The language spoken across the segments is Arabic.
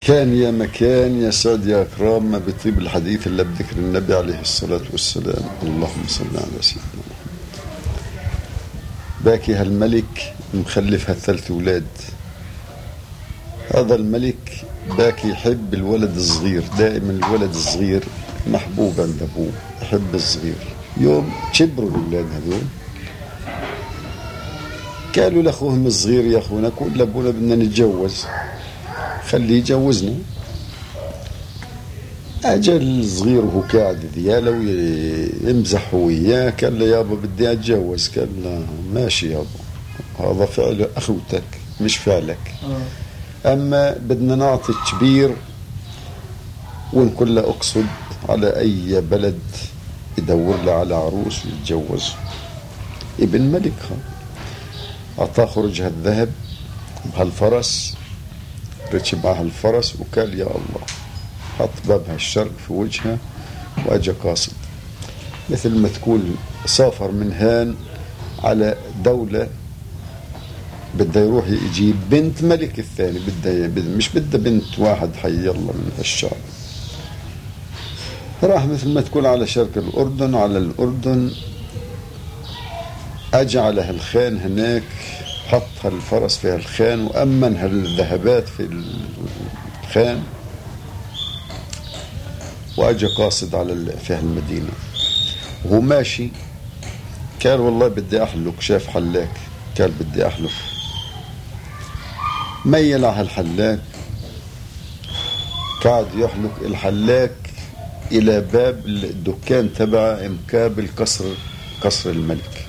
كان يا مكان يا سعد يا أكرام ما بيطيب الحديث إلا بذكر النبي عليه الصلاة والسلام. اللهم صل على سيدنا محمد. باكي هالملك مخلف هالثلاث أولاد. هذا الملك باكي يحب الولد الصغير، دائما الولد الصغير محبوب عند أبوه، يحب الصغير. يوم كبروا الأولاد هذول قالوا لأخوهم الصغير يا أخونا قول لأبونا بدنا نتجوز، خليه يجوزنا. أجل صغير وهو قاعد ذياله ويمزح وياه قال له يابا بدي أتجوز. قال له ماشي يابا، هذا فعل أخوتك مش فعلك، أما بدنا نعطي الكبير ونقول له أقصد على أي بلد يدور له على عروس ويتجوز. ابن ملك أعطاه خرج هالذهب بهالفرس، ركب على هالفرس وقال يا الله، حط بابها الشرق في وجهه وأجا قاصد، مثل ما تقول سافر من هان على دولة بده يروح يجيب بنت ملك الثاني، مش بده بنت واحد حي الله من الشعب. راح مثل ما تقول على شرق الأردن، على الأردن أجا على هالخان هناك، حط هالفرس في هالخان وأمن هالذهبات في الخان وأجا قاصد على في هالمدينة. وهو ماشي قال والله بدي أحلق، شاف حلاك قال بدي أحلق، ميل على الحلاق قاعد يحلق الحلاق إلى باب الدكان تبع مقابل قصر الملك.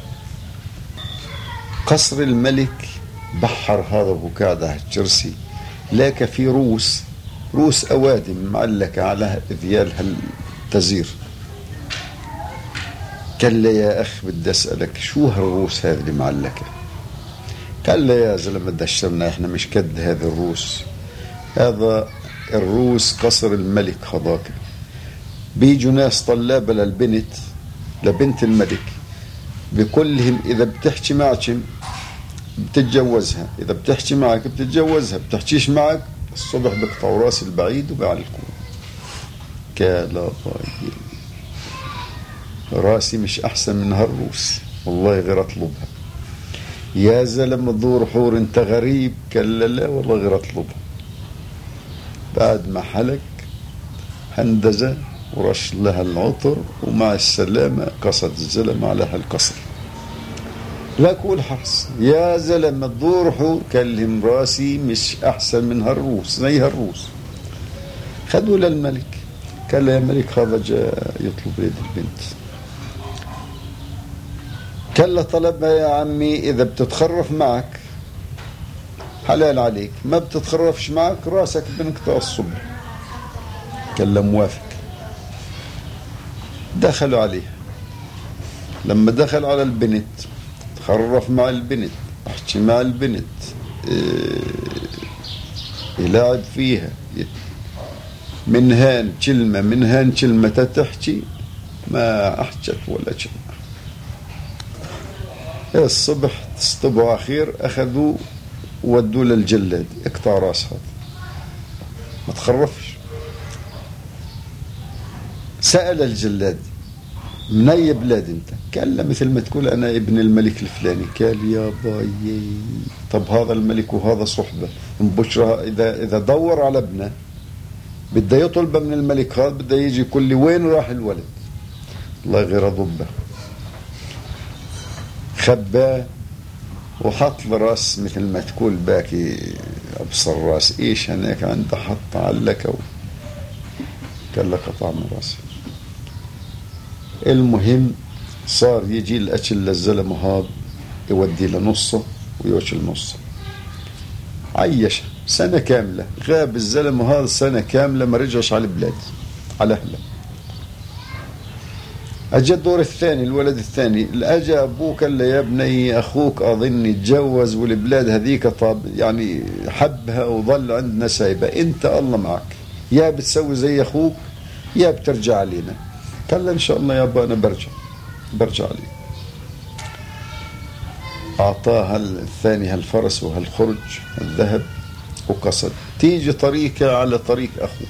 قصر الملك بحر هذا وهو قاعد على الكرسي، لاك في روس أوادم معلقة على ذيال هالتزير. قال له يا أخ بدي أسألك شو هالروس هذه اللي معلقة؟ قال له يا زلمة دشرنا احنا مش كد هذا الروس، هذا الروس قصر الملك هذاك. بيجوا ناس طلابة لبنت الملك، بكلهم إذا بتحكي معك بتتجوزها، إذا بتحكي معك بتتجوزها، بتحكيش معك الصبح بقطعوا راس البعيد وبيعلقوه. قال راسي مش أحسن من هالروس والله غير أطلبها. يا زلمة دور حور انت غريب. قال لا والله غير أطلبها. بعد ما حلق هندزة ورش لها العطر ومع السلامة قصد الزلمة على هالقصر. لا كول حرص يا زلمة دور حور، كلم راسي مش أحسن من هالروس زي هالروس. خدوا للملك قال له يا ملك هذا جاء يطلب يد البنت. قال له طلبها يا عمي إذا بتتخرف معك حلال عليك، ما بتتخرفش معك راسك بنقطع الصبح. قال له موافق. دخلوا عليها، لما دخل على البنت تخرف مع البنت، احكي مع البنت، يلاعب فيها، من هان كلمة من هان كلمة تحكي ما أحكت ولا كلمة. الصبح تصطبوا أخير أخذوا ودوا للجلاد، اقطع راسها ما تخرفش. سأل الجلاد من أي بلاد أنت؟ قال له مثل ما تقول أنا ابن الملك الفلاني. قال يا باي طب هذا الملك وهذا صحبة مبشرة، إذا دور على ابنه بده يطلب من الملك هذا، بده يجي يقول لي وين راح الولد، الله غير ضبه. خباه وحط لراس مثل ما تقول باكي أبصر راس إيش هناك عنده، حط علكه قال لك قطع من راسه. المهم صار يجي الأكل للزلمة هذا يودي لنصه ويوكل نصه. عيش سنة كاملة، غاب الزلمة هذا سنة كاملة ما رجعش على البلاد على أهله. أجا الدور الثاني الولد الثاني، أجا أبوه قال له يا بني أخوك أظن يتجوز والبلاد هذيك طاب يعني حبها وظل عندنا سايبة، أنت الله معك، يا بتسوي زي أخوك يا بترجع علينا. قال له إن شاء الله يابا أنا برجع عليه. أعطاه الثاني هالفرس وهالخرج الذهب وقصد تيجي طريقة على طريق أخوه،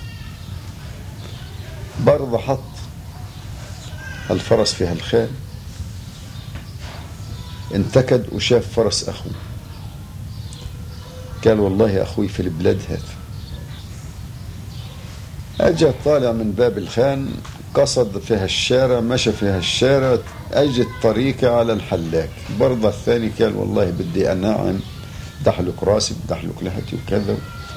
برضه حط الفرس في هالخيل، انتكد وشاف فرس أخوه، قال والله أخوي في البلاد هذا. أجى طالع من باب الخان، قصد فيها الشارع، مشى فيها الشارع، أجت طريقة على الحلاق، برضه الثاني قال والله بدي أناعم، دحلك راسي بدحلك لحتي وكذا،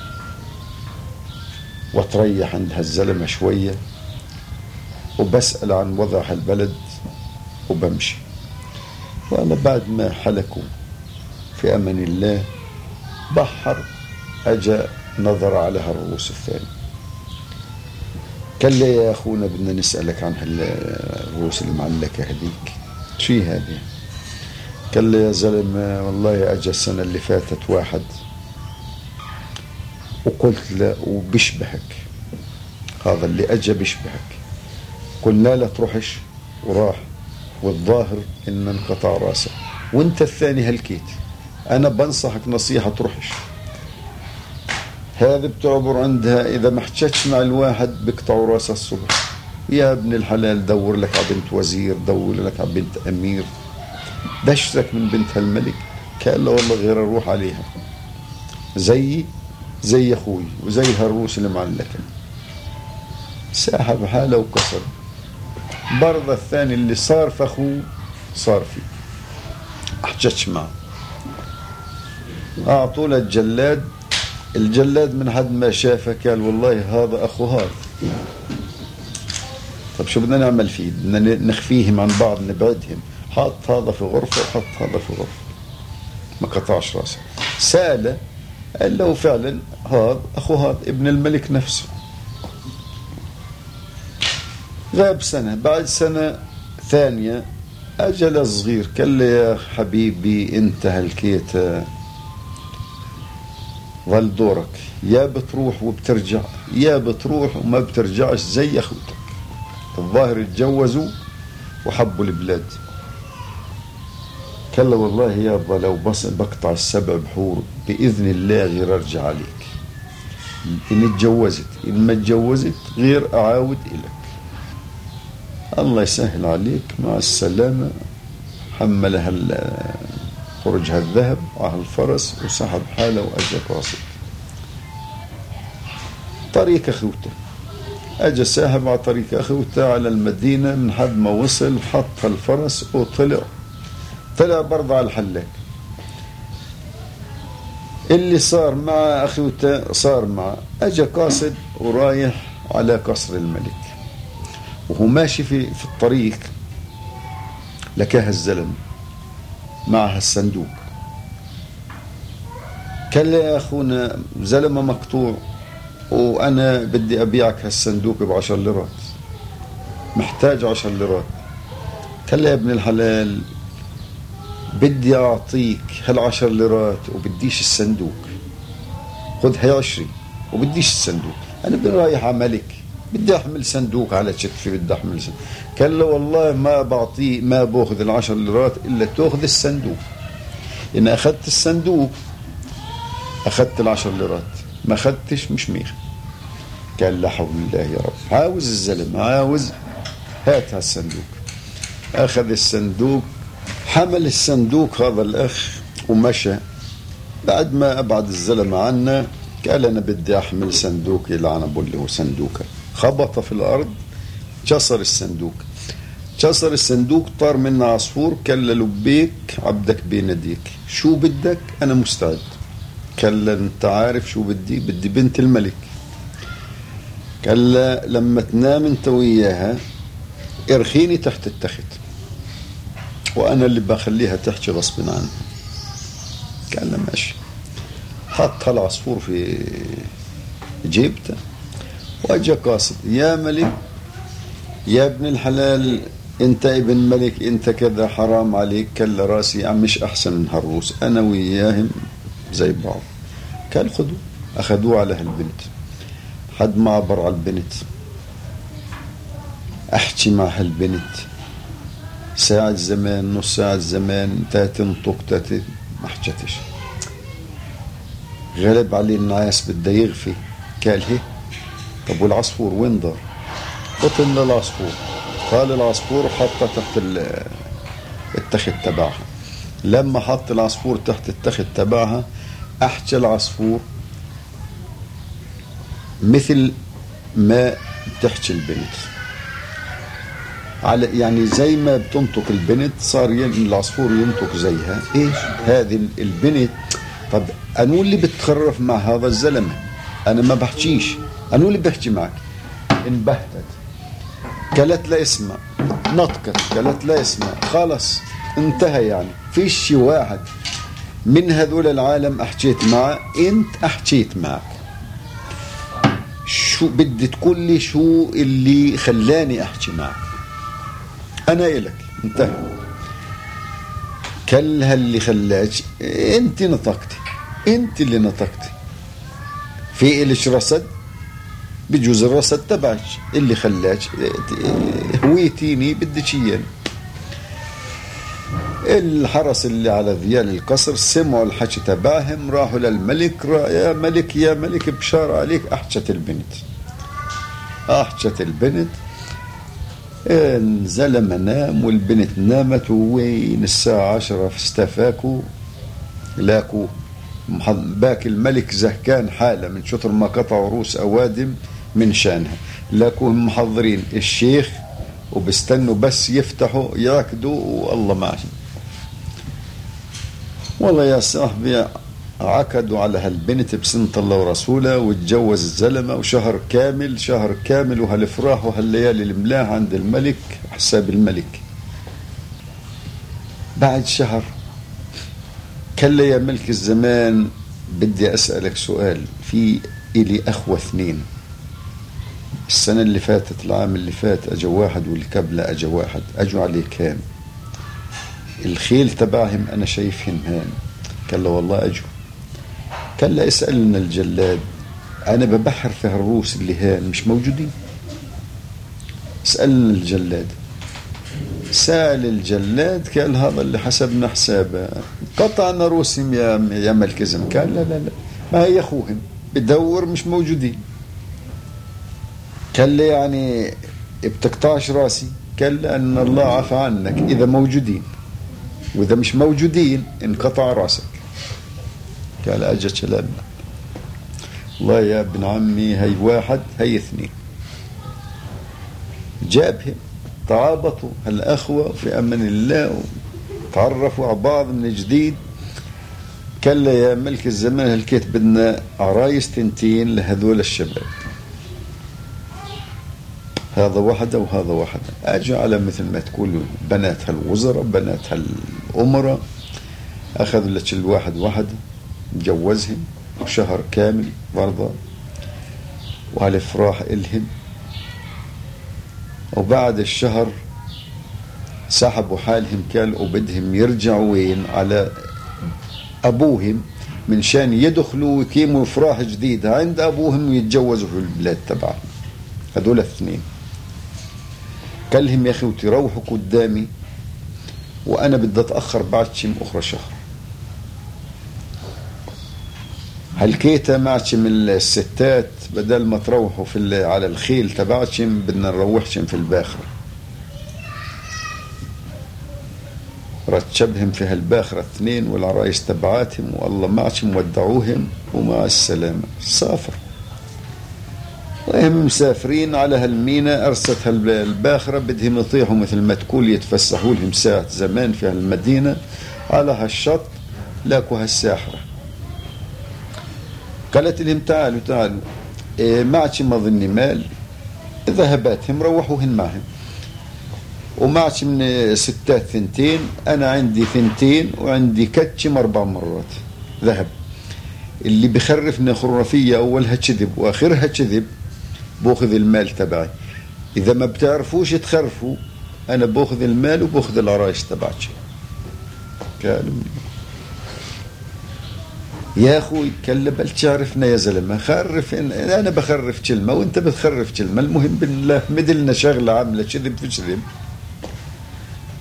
وتريح عند هالزلمة شوية وبسأل عن وضع البلد وبمشي. وأنا بعد ما حلكوا في أمن الله بحر، أجى نظر على هالرؤوس الثاني، قال لي يا أخونا بدنا نسألك عن هالرؤوس المعلكة هذيك، شي هذه؟ قال لي يا زلمة والله أجى السنة اللي فاتت واحد وقلت له وبيشبهك، هذا اللي أجى بيشبهك، قلنا له تروحش وراح، والظاهر إن انقطع راسه، وانت الثاني هلكيت، أنا بنصحك نصيحة تروحش، هذا بتعبر عندها إذا ما احتجتش مع الواحد بيقطعوا راسه الصبح. يا ابن الحلال دور لك على بنت وزير، دور لك على بنت أمير، دشتك من بنت هالملك. قال له والله غير أروح عليها زي أخوي وزي هالروس المعلكة. ساحب حاله وكسر. برضه الثاني اللي صار في أخوه صار فيه، احتجتش معه، أعطوا له الجلاد من حد ما شافه قال والله هذا أخو هذا. طب شو بدنا نعمل فيه؟ بدنا نخفيهم عن بعض، نبعدهم، حط هذا في غرفة وحط هذا في غرفة، ما قطعش راسه. سأله قال له فعلا هذا أخو هذا ابن الملك نفسه. غاب سنة، بعد سنة ثانية أجل صغير قال لي يا حبيبي انت هلكيت، ظل دورك، يا بتروح وبترجع يا بتروح وما بترجعش زي أخوتك. الظاهر اتجوزوا وحبوا البلاد. قال له والله يابا لو بس بقطع السبع بحور بإذن الله غير أرجع عليك، إن اتجوزت إن ما اتجوزت غير أعاود إلك، الله يسهل عليك مع السلامة. حملها خرجها الذهب على الفرس وسحب حاله وأجى قاصد طريق أخوته. أجى ساحب على طريق أخوته على المدينة، من حد ما وصل حط الفرس وطلع برضه على الحلاق. اللي صار مع أخوته صار معه. أجى قاصد ورايح على قصر الملك، وهو ماشي في الطريق لكاه الزلم معها الصندوق. قال لي يا أخونا زلمة مقطوع وأنا بدي أبيعك هالصندوق ب10 ليرات، محتاج 10 ليرات. قال لي يا ابن الحلال بدي أعطيك هال10 ليرات وبديش الصندوق، خذ هي 20 وبديش الصندوق، أنا بدي رايح على ملك بدي أحمل صندوق على كتفي، بدي أحمل صندوق. قال له والله ما بعطيه، ما باخذ ال10 ليرات إلا تأخذ الصندوق، إن أخذت الصندوق أخذت ال10 ليرات، ما أخذتش مش ميخ. قال لا حول الله يا رب، عاوز الزلم عاوز، هات هالصندوق. أخذ الصندوق، حمل الصندوق هذا الأخ ومشى. بعد ما أبعد الزلم عنا قال أنا بدي أحمل صندوقي اللي أنا بقول له صندوقك. خبط في الأرض، كسر الصندوق، طار منه عصفور. قال له لبيك عبدك بيناديك، شو بدك؟ أنا مستعد. قال له أنت عارف شو بدي بنت الملك. قال له لما تنام أنت وياها ارخيني تحت التخت وأنا اللي بخليها تحكي غصب عنها. قال له ماشي. حط هالعصفور في جيبته واجى قاصد، يا ملك يا ابن الحلال انت ابن ملك انت كذا حرام عليك. قال له راسي عم مش احسن من هالروس، انا وياهم زي بعض. قال خذوا، اخذوه على هالبنت. حد ما عبر على البنت، احكي مع هالبنت ساعة زمان نص ساعة زمان، تنطق ما حكتش. غلب عليه النعاس بده يغفي. قال هي طب والعصفور وين ضر؟ بطن العصفور. قال العصفور حطها تحت التخت تبعها. لما حط العصفور تحت التخت تبعها احكى العصفور مثل ما بتحكي البنت، على يعني زي ما بتنطق البنت صار العصفور ينطق زيها. ايش هذه البنت؟ طب انا اللي بتخرف مع هذا الزلمه، انا ما بحكيش، انا اللي بحكي معك. انبهتت، قالت لا اسمع، نطقت قالت لا اسمع، خلص انتهى. يعني فيش شي واحد من هذول العالم احكيت معه، انت احكيت معك. شو بدي تقول لي؟ شو اللي خلاني احكي معك؟ انا إلك انتهى. كلها اللي خلاك انت نطقتي، انت اللي نطقتي. في إلش رصد؟ بجوز الرصد تبعك اللي خلاك هويتيني بدك اياه. الحرس اللي على ذيال القصر سمعوا الحكي تبعهم، راحوا للملك. يا ملك يا ملك بشار عليك. احكت البنت الزلمة نام والبنت نامت. وين الساعة 10 استفاكوا لاكوا باك الملك زهكان حالة من شطر ما قطعوا رؤوس أوادم من شانها. لاكوهم محضرين الشيخ وبستنوا بس يفتحوا يركضوا والله معهم. والله يا صاحبي عقدوا على هالبنت بسنة الله ورسوله، وتجوز الزلمة. وشهر كامل وهالفراح وهالليالي الملاح عند الملك حساب الملك. بعد شهر كلا يا ملك الزمان بدي أسألك سؤال. في إلي أخوة 2، السنة اللي فاتت العام اللي فات أجوا واحد واللي قبله أجوا واحد. أجوا عليه كام؟ الخيل تبعهم أنا شايفهم هان. كلا والله أجوا. كلا اسألنا الجلاد، أنا ببحر في هالروس اللي هان مش موجودين. اسألنا الجلاد. سأل الجلاد قال هذا اللي حسبنا حسابه قطعنا روسهم يا ملك الزمان. قال لا ما هي أخوهم بدور مش موجودين. قال لي يعني بتقطعش راسي؟ قال لأن الله عفى عنك إذا موجودين، وإذا مش موجودين انقطع راسك. قال أجت لنا الله يا ابن عمي، هي واحد هي 2. جابهم تعابطوا هالأخوة في أمن الله وتعرفوا على بعض من جديد. قال لي يا ملك الزمان هلكيت بدنا عرايس 2 لهذول الشباب، هذا واحدة وهذا واحدة. أجوا على مثل ما تقول بنات هالوزراء بنات هالأمراء. أخذوا لك الواحد واحدة جوزهم وشهر كامل برضه وهالفراح إلهم. وبعد الشهر سحبوا حالهم قالوا بدهم يرجعوا وين على أبوهم من شان يدخلوا ويقيموا فرح جديدة عند أبوهم ويتجوزوا في البلاد تبعهم. هذول 2 قال لهم يا أخي وتروحوا قدامي وأنا بدي أتأخر بعد شم أخرى شهر. هالكيتا معكم الستات بدل ما تروحوا على الخيل تبعكم بدنا نروحكم في الباخرة. رتشبهم في هالباخرة 2 والعرايس تبعاتهم والله معكم ودعوهم ومع السلامة. سافر وهم مسافرين على هالمينا. أرست هالباخرة بدهم يطيحوا مثل ما تقول يتفسحوا لهم ساعة زمان في هالمدينة. على هالشط لاكوا هالساحرة. قالت لهم تعالوا معكم أظني مال. ذهباتهم روحوهن معهم. ومعكم من ستات 2 أنا عندي 2 وعندي كتشم 4 مرات ذهب. اللي بخرفني خرافية أولها كذب وآخرها كذب بأخذ المال تبعي. إذا ما بتعرفوش تخرفوا أنا بأخذ المال وبأخذ العرايس تبعك. قالوا يا أخوي كلا بل تعرفنا يا زلمة خرف. أنا بخرف كلمة وأنت بتخرف كلمة. المهم بالله مدلنا شغلة عاملة كذب في كذب.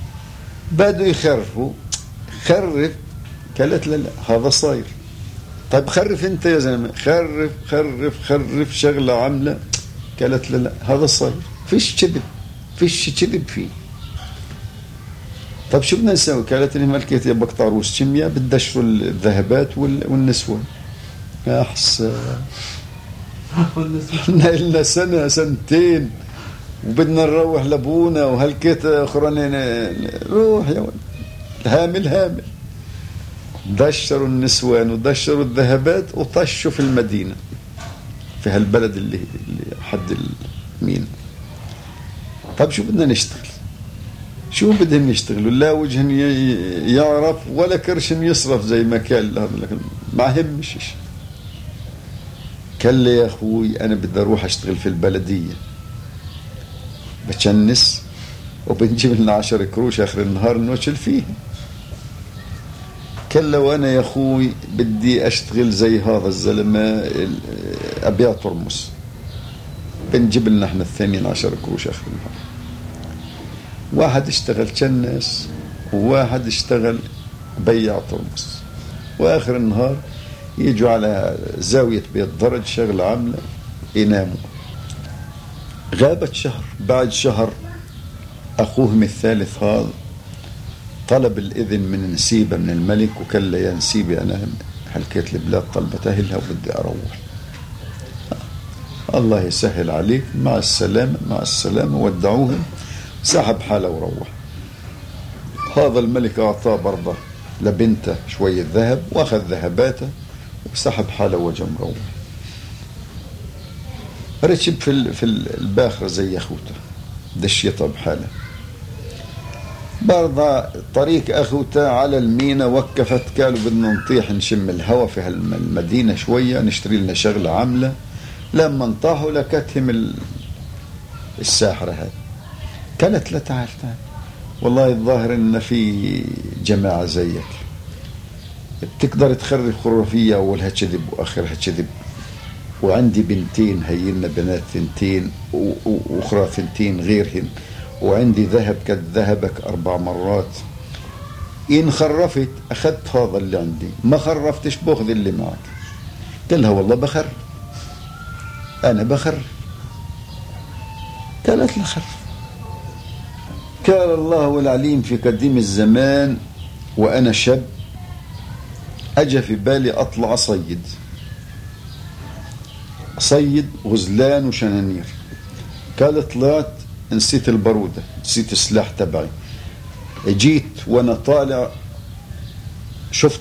بدوا يخرفوا خرف. قالت لا هذا صاير طيب خرف انت يا زلمه، خرف خرف خرف شغله عامله. قالت لا هذا صاير، فيش كذب، فيش كذب فيه. طيب شو بدنا نسوي؟ قالت لي ملكيتي يا بقطاروس كيمياء بتدشروا الذهبات والنسوان. يا حسان احنا لنا سنه سنتين وبدنا نروح لابونا وهالكيت اخرى. روح يا ولد، هامل هامل. دشروا النسوان ودشروا الذهبات وطشوا في المدينه، في هالبلد اللي حد المين. طيب شو بدنا نشتغل؟ شو بدهم يشتغلوا؟ لا وجه يعرف ولا كرش يصرف زي ما كان. ما همش. قال لي يا اخوي انا بدي اروح اشتغل في البلديه، بتشنس وبنجيب لنا 10 قروش اخر النهار نوكل فيه. قال له وانا يا اخوي بدي اشتغل زي هذا الزلمه ابيع ترمس، بنجيب لنا احنا الثانيين 10 قروش اخر النهار. واحد اشتغل شنس وواحد اشتغل بيع ترمس، واخر النهار يجوا على زاوية بيت درج شغل عاملة يناموا. غابت شهر، بعد شهر أخوهم الثالث هذا طلب الإذن من نسيبة من الملك، وقال له يا نسيبة أنا حلكيت البلاد طلبت أهلها وبدي أروح. الله يسهل عليك، مع السلامة مع السلامة. ودعوهم، سحب حاله وروح. هذا الملك أعطاه برضه لبنته شوية ذهب وأخذ ذهباته وسحب حاله وجه مروح. ركب في الباخرة زي أخوته، دشيطة بحاله. برضه طريق أخوته على المينا وقفت، قالوا بدنا نطيح نشم الهوا في هالمدينة شوية، نشتري لنا شغلة عاملة. لما انطاحوا لكتهم الساحرة هذه. قالت لا تعال تعال، والله الظاهر ان في جماعة زيك بتقدر تخرف خرافية، اولها كذب واخرها كذب، وعندي بنتين هينا بنات ثنتين واخرى ثنتين غيرهن، وعندي ذهب قد ذهبك 4 مرات. ان خرفت اخذت هذا اللي عندي، ما خرفتش باخذ اللي معك. قال لها والله بخرف، انا بخرف. قالت له خرف. قال الله العليم في قديم الزمان وأنا شاب أجى في بالي أطلع صيد غزلان وشنانير. قال طلعت نسيت البرودة، نسيت السلاح تبعي. جيت وأنا طالع شفت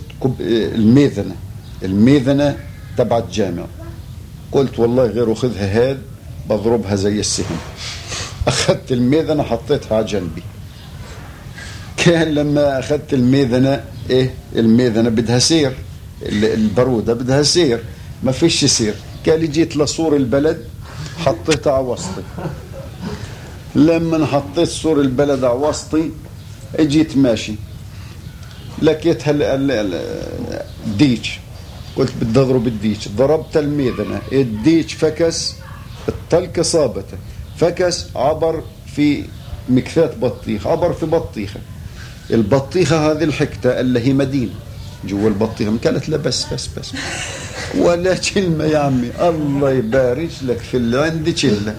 الميذنة تبعت جامع. قلت والله غير أخذها هاد بضربها زي السهم. أخذت الميذنة حطيتها على جنبي. كان لما أخذت الميذنة الميذنة بدها سير، البرودة بدها سير، ما فيش سير. قال جيت لسور البلد حطيتها على وسطي. لما حطيت سور البلد على وسطي جيت ماشي لقيتها الديش. قلت بدي أضرب الديش، ضربت الميذنة، الديش فكس، الطلقة صابته، فكس عبر في مكثات بطيخ، عبر في بطيخة. البطيخة هذه الحكتة اللي هي مدينة جوا البطيخة. قالت لا بس ولا كلمة يا عمي، الله يبارك لك في اللي عندي كله.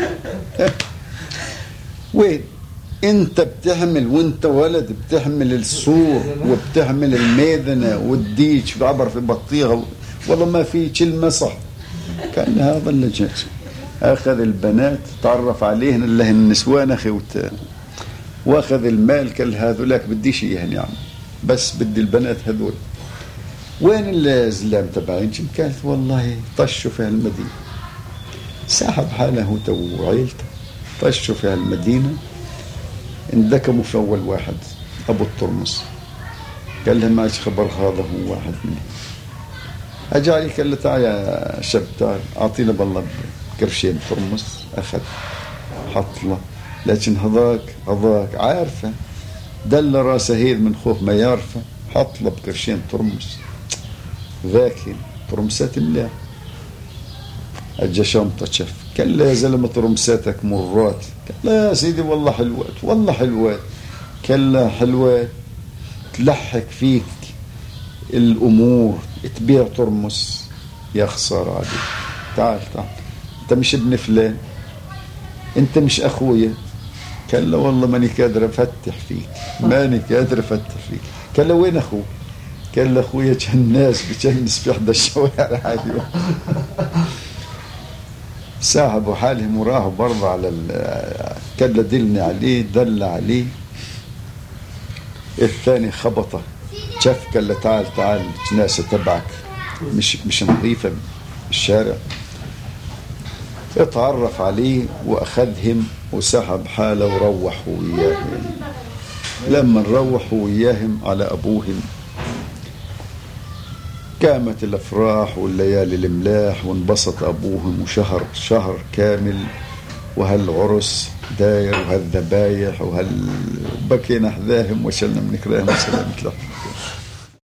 وين انت بتحمل وانت ولد بتحمل السور وبتحمل الميذنة والديش عبر في بطيخة، والله ما في كلمة صح. كان هذا اللي جاء. أخذ البنات تعرف عليهن الله النسوان أخوتان، وأخذ المال قال هذولاك بديش إياهن يا عم، بس بدي البنات هذول. وين الزلام تبعين؟ كانت والله طشوا في هالمدينة. سحب حاله وعيلته طشوا في هالمدينة. اندكموا في أول واحد أبو الترمس. قال له ما خبر هذا هو واحد منهم. أجالي قال له تعال يا شاب تعال أعطينا بالله قرشين ترمس. أخذ حط له، لكن هذاك عارفة دل راسه هيد من خوف ما يعرفه، حط له بقرشين ترمس. ذاك ترمسات الله. أجا شنطة شف. قال له يا زلمة ترمساتك مرات. قال له يا سيدي والله حلوات. قال له حلوات تلحق فيك الأمور تبيع ترمس، يا خسارة عليك. تعال أنت مش ابن فلان، أنت مش أخويا. قال له والله ماني قادر أفتح فيك، ماني قادر أفتح فيك. قال له وين أخوك؟ قال له أخويا كان ناس بتجنس في إحدى الشوارع اليوم. ساحبوا حالهم وراحوا برضه على قال له دلني عليه، دل عليه. الثاني خبطه شاف، قال له تعال ناس تبعك مش نظيفة الشارع. اتعرف عليه وأخذهم وسحب حاله وروحوا وياهم. لما روحوا وياهم على أبوهم قامت الأفراح والليالي الملاح، وانبسط أبوهم، شهر كامل، وهالعرس داير وهالذبايح بكينا حذاهم وشلنا من كراهم وسلامة لهم.